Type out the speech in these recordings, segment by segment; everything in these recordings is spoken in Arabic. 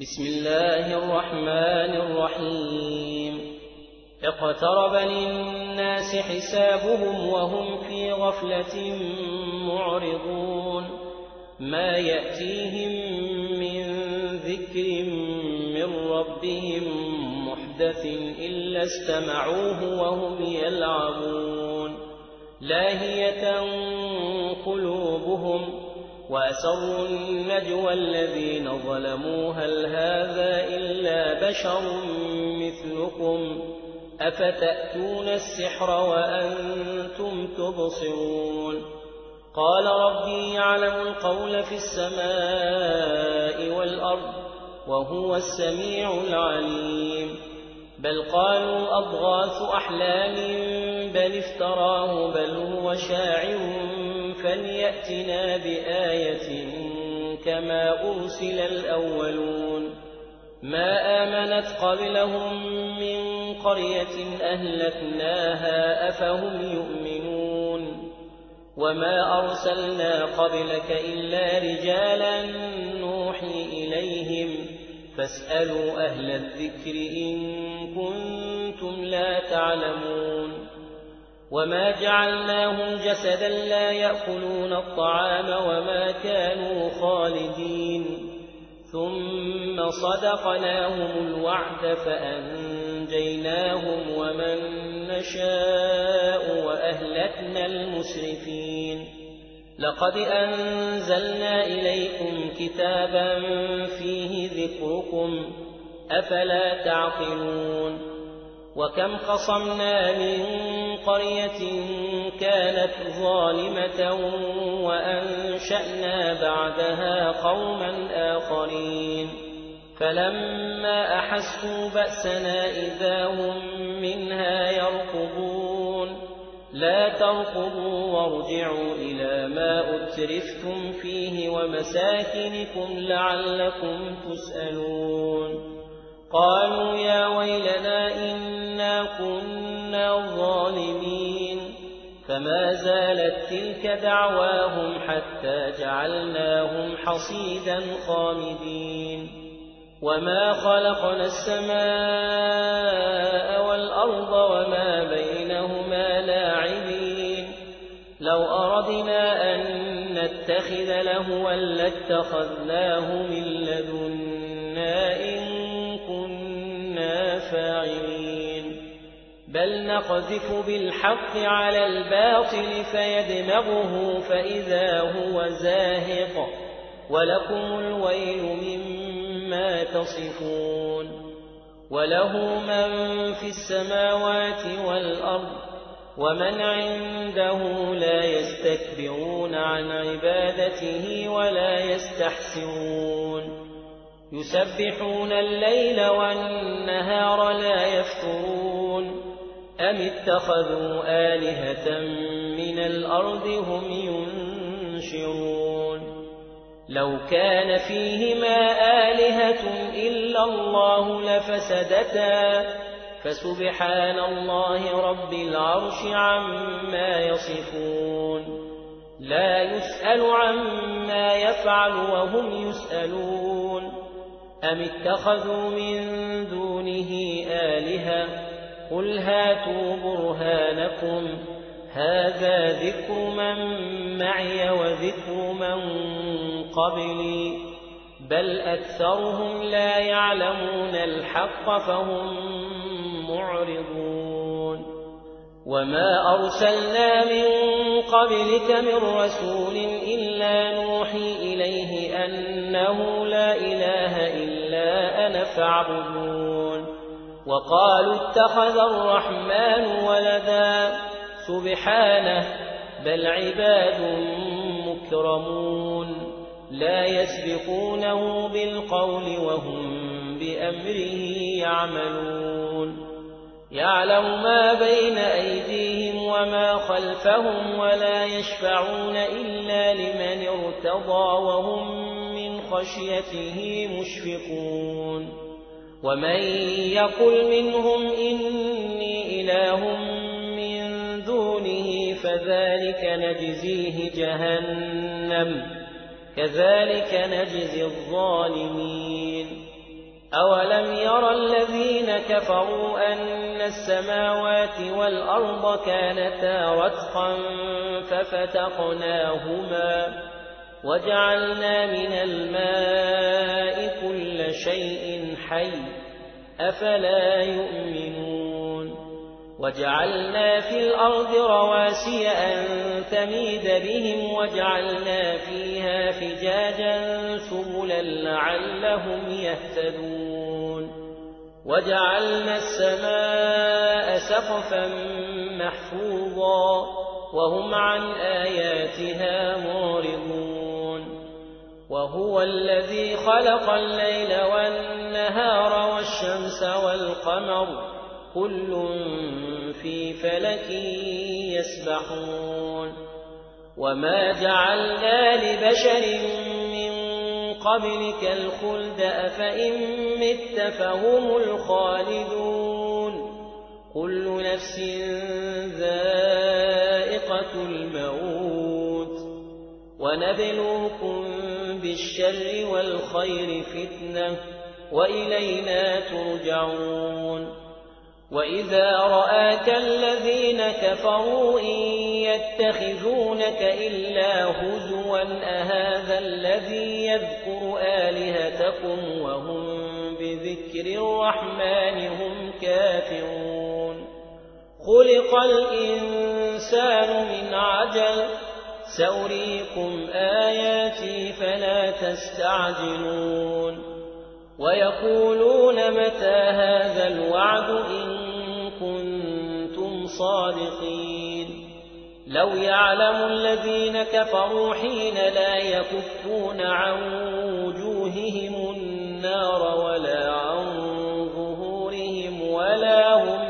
بسم الله الرحمن الرحيم اقترب للناس حسابهم وهم في غفلة معرضون ما يأتيهم من ذكر من ربهم محدث إلا استمعوه وهم يلعبون لاهية قلوبهم وأسروا النجوى الذين ظلموا هل هذا إلا بشر مثلكم أفتأتون السحر وأنتم تبصرون قال ربي يعلم القول في السماء والأرض وهو السميع العليم بل قالوا أضغاث أحلام بل افتراه بل هو شاعر فليأتنا بآية كما أرسل الأولون ما آمنت قبلهم من قرية أهلكناها أفهم يؤمنون وما أرسلنا قبلك إلا رجالا نوحي إليهم فاسألوا أهل الذكر إن كنتم لا تعلمون وما جعلناهم جسدا لا يأكلون الطعام وما كانوا خالدين ثم صدقناهم الوعد فأنجيناهم ومن نشاء وأهلكنا المسرفين لقد أنزلنا إليكم كتابا فيه ذكركم أفلا تعقلون وكم قصمنا من قرية كانت ظالمة وأنشأنا بعدها قوما آخرين فلما أحسوا بأسنا إذا هم منها يركضون لا تركضوا وارجعوا إلى ما أترفتم فيه ومساكنكم لعلكم تسألون قالوا يا ويلنا إنا كنا ظالمين فما زالت تلك دعواهم حتى جعلناهم حصيدا خامدين وما خلقنا السماء والأرض وما بينهما لاعبين لو أردنا أن نتخذ لهوا لاتخذناه من لدنا إن كنا فاعلين بل نقذف بالحق على الباطل فيدمغه فإذا هو زاهق ولكم الويل مما تصفون وله من في السماوات والأرض ومن عنده لا يستكبرون عن عبادته ولا يستحسرون يسبحون الليل والنهار لا يفترون أم اتخذوا آلهة من الأرض هم ينشرون لو كان فيهما آلهة إلا الله لفسدتا فسبحان الله رب العرش عما يصفون لا يسأل عما يفعل وهم يسألون أم اتخذوا من دونه آلهة قل هاتوا برهانكم هذا ذكر من معي وذكر من قبلي بل أكثرهم لا يعلمون الحق فهم معرضون وما أرسلنا من قبلك من رسول إلا نوحي إليه أنه لا إله إلا أنا فاعبدون وقالوا اتخذ الرحمن ولدا سبحانه بل عباد مكرمون لا يسبقونه بالقول وهم بأمره يعملون يعلم ما بين أيديهم وما خلفهم ولا يشفعون إلا لمن ارتضى وهم من خشيته مشفقون ومن يقل منهم إني إله من دونه فذلك نجزيه جهنم كذلك نجزي الظالمين أولم يرى الذين كفروا أن السماوات والأرض كانتا رتقا ففتقناهما وجعلنا من الماء كل شيء حي أفلا يؤمنون وجعلنا في الأرض رواسي أن تميد بهم وجعلنا فيها فجاجا سبلا لعلهم يهتدون وجعلنا السماء سقفا محفوظا وهم عن آياتها معرضون وهو الذي خلق الليل والنهار والشمس والقمر كل في فلك يسبحون وما جعلنا لبشر من قبلك الخلد أفإن مت فهم الخالدون كل نفس ذائقة الموت ونبلوكم بالشر والخير فتنة وإلينا ترجعون وإذا رآك الذين كفروا إن يتخذونك إلا هزوا أهذا الذي يذكر آلهتكم وهم بذكر الرحمن هم كافرون خلق الإنسان من عجل سأريكم آياتي فلا تستعجلون ويقولون متى هذا الوعد إن كنتم صادقين لو يعلم الذين كفروا حين لا يكفون عن وجوههم النار ولا عن ظهورهم ولا هم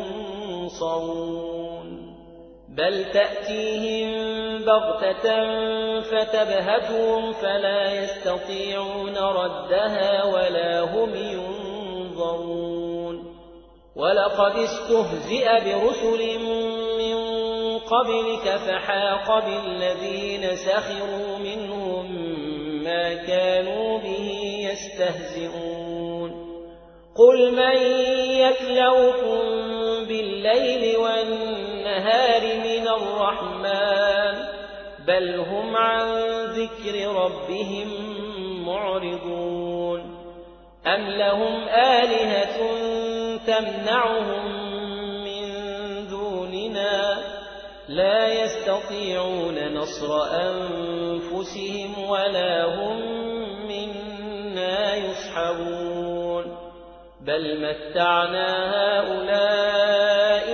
ينصرون بل تأتيهم بغتة فتبهتهم فلا يستطيعون ردها ولا هم ينظرون ولقد استهزئ برسل من قبلك فحاق بالذين سخروا منهم ما كانوا به يستهزئون قل من يكلؤكم بالليل والنهار من الرحمن بل هم عن ذكر ربهم معرضون أم لهم آلهة تمنعهم من دوننا لا يستطيعون نصر أنفسهم ولا هم منا يصحبون بل متعنا هؤلاء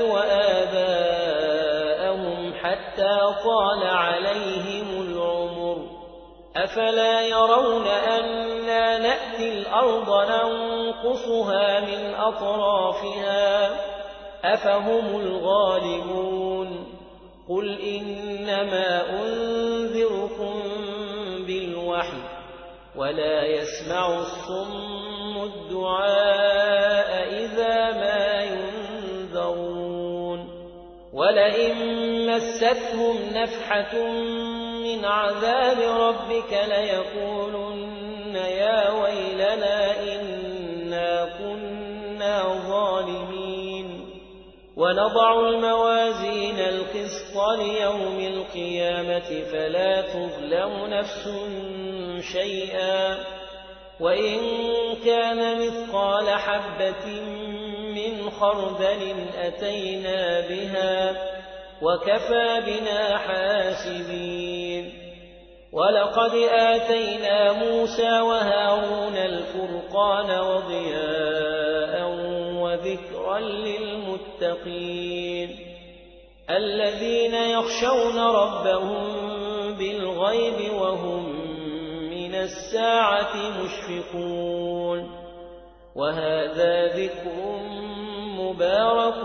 وآباءهم حتى طال عليهم العمر أفلا يرون أنا نأتي الأرض ننقصها من أطرافها أفهم الغالبون قل إنما أنذركم بالوحي ولا يسمع الصم الدعاء إذا ما ينذرون ولئن مستهم نفحة من عذاب ربك ليقولن يا ويلنا إنا كنا ظالمين ونضع الموازين القسط ليوم القيامة فلا تظلم نفس شيئا وإن كان مثقال حبة من خردل أتينا بها وكفى بنا حاسبين ولقد آتينا موسى وهارون الفرقان وضياء وذكرا للمتقين الذين يخشون ربهم بالغيب وهم من الساعة مشفقون وهذا ذكر مبارك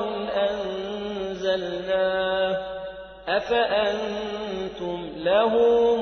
أنزلناه أفأنتم له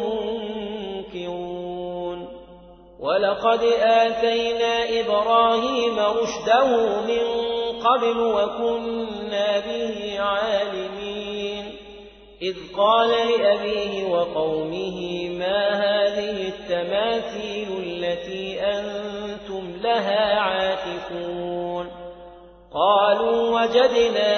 منكرون ولقد آتينا إبراهيم رشده من قبل وكنا به عالمين إذ قال لأبيه وقومه ما هذه التماثيل التي أنتم لها عاكفون قالوا وجدنا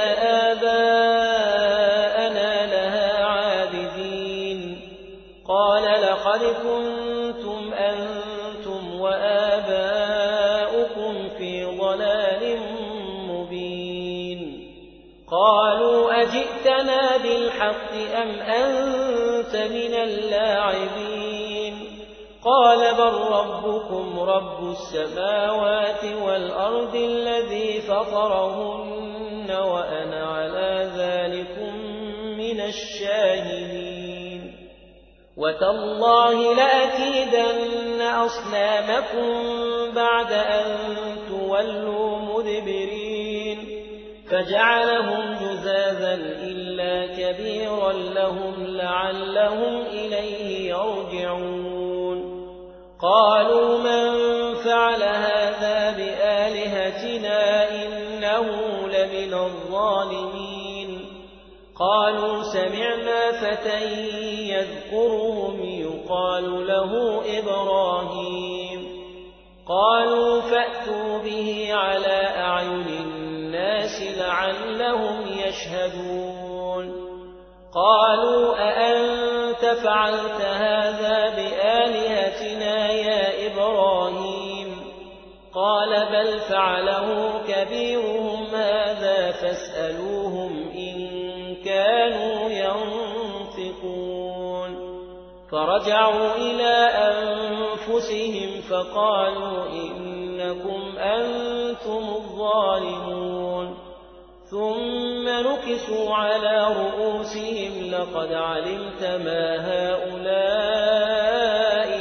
آباءنا لها عابدين قال لقد كنتم أنتم وآباؤكم في ضلال مبين قالوا أجئتنا بالحق أم أنت من اللاعبين قال بل ربكم رب السماوات والأرض الذي فطرهن وأنا على ذلكم من الشاهدين وتالله لأكيدن أصنامكم بعد أن تولوا مدبرين فجعلهم جذاذا إلا كبيرا لهم لعلهم إليه يرجعون قالوا من فعل هذا بآلهتنا إنه لمن الظالمين قالوا سمعنا فتى يذكرهم يقال له إبراهيم قالوا فأتوا به على أعين الناس لعلهم يشهدون قالوا أأنت فعلت هذا بآلهتنا يا إبراهيم قال بل فعله كبيرهم هذا فاسألوهم إن كانوا ينطقون فرجعوا إلى أنفسهم فقالوا إنكم أنتم الظالمون ثم نكسوا على رؤوسهم لقد علمت ما هؤلاء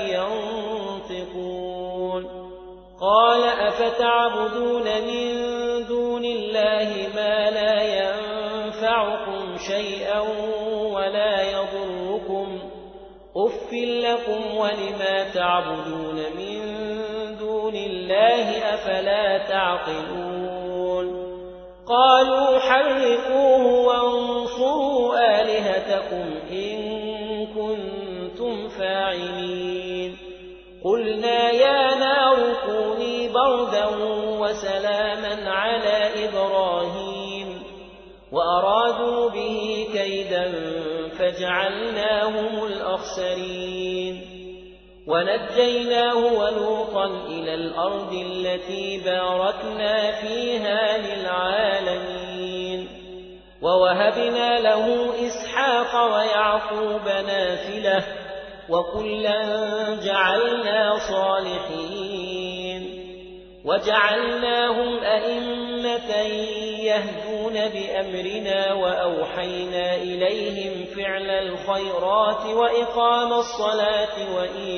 ينطقون قال أفتعبدون من دون الله ما لا ينفعكم شيئا ولا يضركم أف لكم ولما تعبدون من دون الله أفلا تعقلون قالوا حرقوه وانصروا آلهتكم إن كنتم فاعلين قلنا يا نار كوني بردا وسلاما على إبراهيم وأرادوا به كيدا فجعلناهم الأخسرين ونجيناه ولوطا إلى الأرض التي باركنا فيها للعالمين ووهبنا له إسحاق ويعقوب نافلة وكلا جعلنا صالحين وجعلناهم أئمة يهدون بأمرنا وأوحينا إليهم فعل الخيرات وإقام الصلاة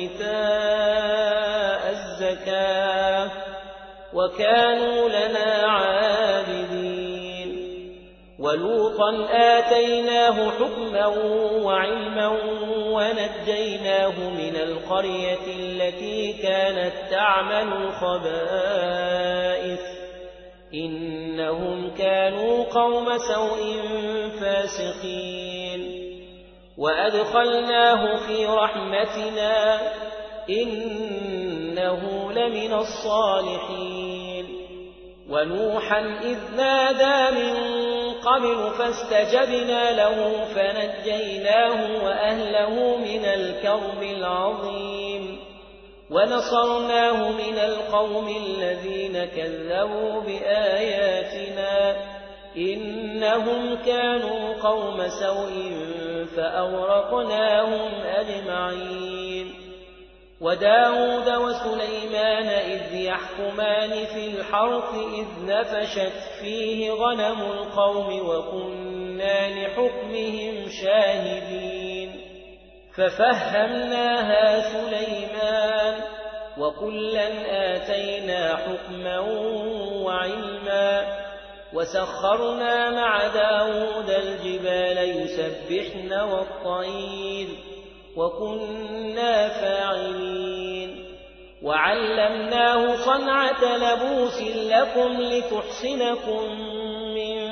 وإيتاء الزكاة وكانوا لنا عابدين ولوطا آتيناه حكما وعلما ونجيناه من القرية التي كانت تعمل الخبائث إنهم كانوا قوم سوء فاسقين وأدخلناه في رحمتنا إنه لمن الصالحين ونوحا إذ نادى من قبل فاستجبنا له فنجيناه وأهله من الكرب العظيم ونصرناه من القوم الذين كذبوا بآياتنا إنهم كانوا قوم سوء فأغرقناهم أجمعين وداود وسليمان إذ يحكمان في الحرث إذ نفشت فيه غنم القوم وكنا لحكمهم شاهدين ففهمناها سليمان وكلا آتينا حكما وعلما وسخرنا مع داود الجبال يسبحن والطير وكنا فاعلين وعلمناه صنعة لبوس لكم لتحصنكم من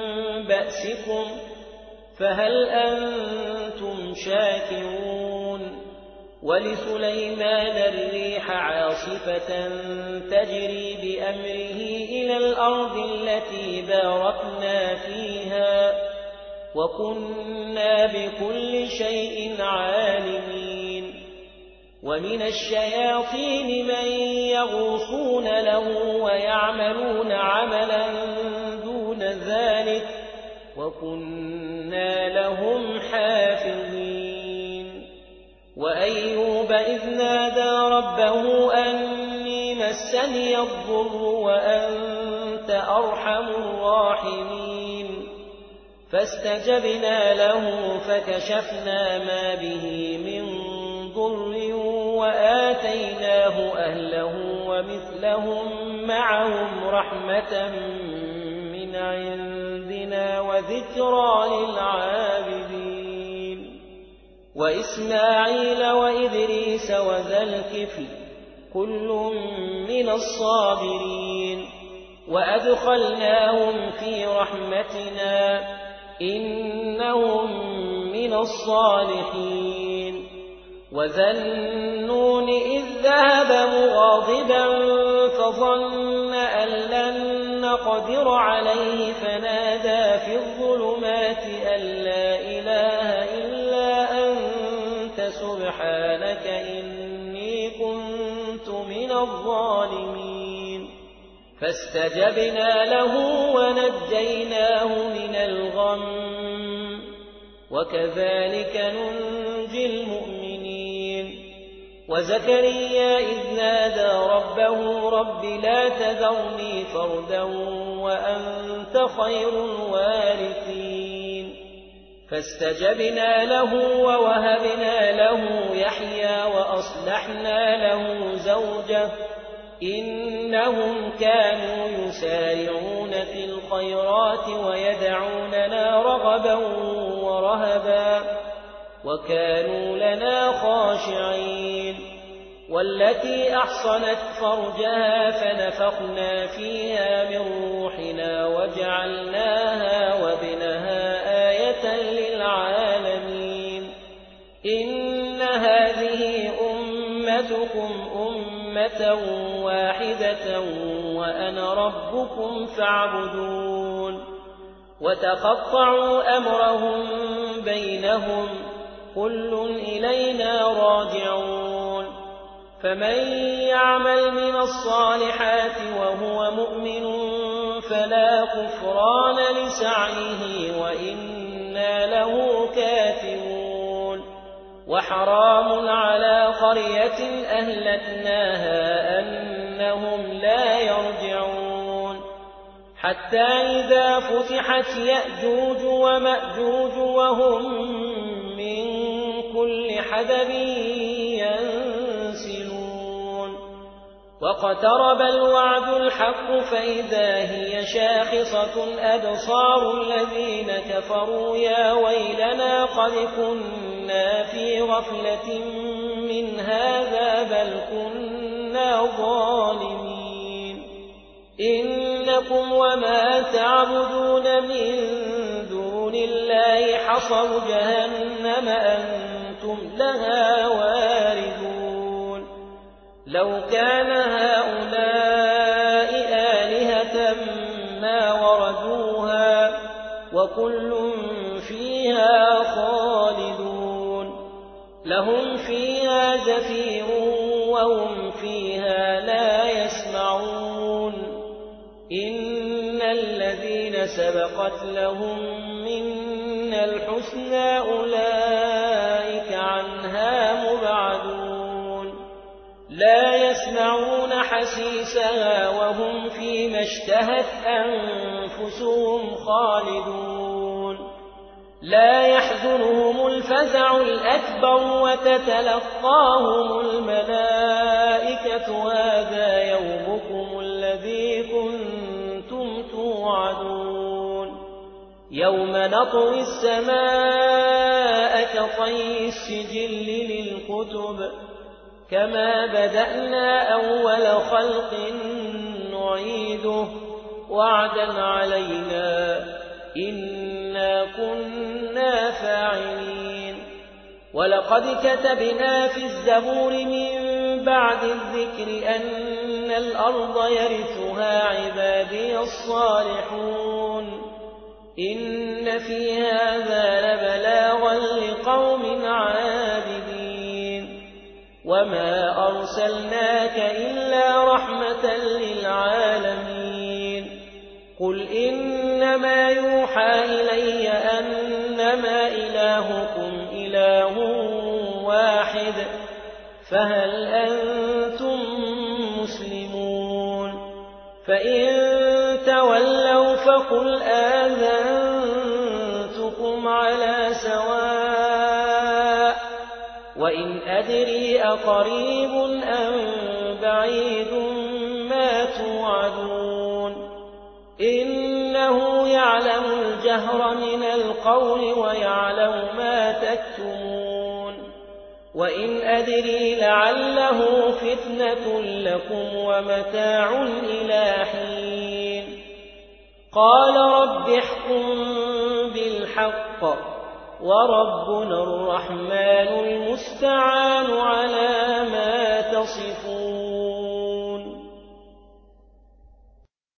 بأسكم فهل أنتم شاكرون ولسليمان الريح عاصفة تجري بأمره إلى الأرض التي باركنا فيها وكنا بكل شيء عالمين ومن الشياطين من يغوصون له ويعملون عملا دون ذلك وكنا لهم حافظين وأيوب إذ نادى ربه أني مسني الضر وأنت أرحم الراحمين فاستجبنا له فكشفنا ما به من ضر وآتيناه أهله ومثلهم معهم رحمة من عندنا وذكرى للعابدين وإسماعيل وإدريس وذا الكفل كل من الصابرين وأدخلناهم في رحمتنا إنهم من الصالحين وذا النون إذ ذهب مغاضبا فظن أن لن نقدر عليه فنادى في الظلمات أن لا إله إلا أنت سبحانك إني كنت من الظالمين فاستجبنا له ونجيناه من الغم وكذلك ننجي المؤمنين وزكريا إذ نادى ربه رب لا تذرني فردا وأنت خير الوارثين فاستجبنا له ووهبنا له يحيى وأصلحنا له زوجه إنهم كانوا يسارعون في الخيرات ويدعوننا رغبا ورهبا وكانوا لنا خاشعين والتي أحصنت فرجها فنفخنا فيها من روحنا وجعلناها وابنها آية للعالمين إن هذه أمتكم أمة واحدة وأنا ربكم فاعبدون وتقطعوا أمرهم بينهم كل إلينا راجعون فمن يعمل من الصالحات وهو مؤمن فلا كفران لسعيه وإنا له كافرون وحرام على قرية أهلكناها أنهم لا يرجعون حتى إذا فتحت يأجوج ومأجوج وهم من كل حدب ينسلون واقترب الوعد الحق فإذا هي شاخصة أبصار الذين كفروا يا ويلنا قد كنا في غفلة من هذا بل كنا ظالمين إنكم وما تعبدون من دون الله حصب جهنم أنتم لها واردون لو كان هؤلاء آلهة ما وردوها وكل فيها خالدون لهم فيها زفير وهم فيها لا يسمعون إن الذين سبقت لهم منا الحسنى أولئك عنها مبعدون لا يسمعون حسيسها وهم فيما اشتهت أنفسهم خالدون لا يحزنهم الفزع الأكبر وتتلقاهم الملائكة هذا يومكم الذي كنتم توعدون يوم نطوي السماء كطي السجل للكتب كما بدأنا أول خلق نعيده وعدا علينا إنا كنا فاعلين ولقد كتبنا في الزبور من بعد الذكر أن الأرض يرثها عبادي الصالحون إن في هذا لبلاغا لقوم عابدين وما أرسلناك إلا رحمة للعالمين قل إنما يوحى إلي أنما إلهكم إله واحد فهل أنتم مسلمون فإن تولوا فقل آذنتكم على سواء وإن أدري أقريب أم بعيد ما توعدون إنه يعلم الجهر من القول ويعلم ما تكتمون وإن أدري لعله فتنة لكم ومتاع إلى حين قال رب احكم بالحق وربنا الرحمن المستعان على ما تصفون